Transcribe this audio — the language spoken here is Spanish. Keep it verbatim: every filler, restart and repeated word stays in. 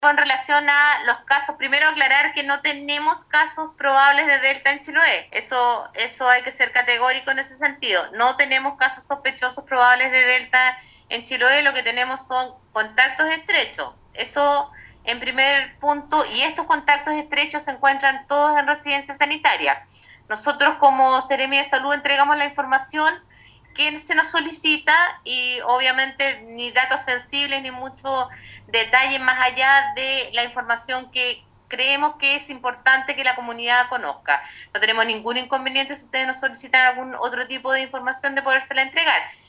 en relación a los casos, primero aclarar que no tenemos casos probables de Delta en Chiloé. Eso, eso hay que ser categórico en ese sentido. No tenemos casos sospechosos probables de Delta en Chiloé, lo que tenemos son contactos estrechos. Eso en primer punto, y estos contactos estrechos se encuentran todos en residencia sanitaria. Nosotros como Seremia de Salud entregamos la información que se nos solicita y obviamente ni datos sensibles ni mucho detalle más allá de la información que creemos que es importante que la comunidad conozca. No tenemos ningún inconveniente si ustedes nos solicitan algún otro tipo de información de podérsela entregar.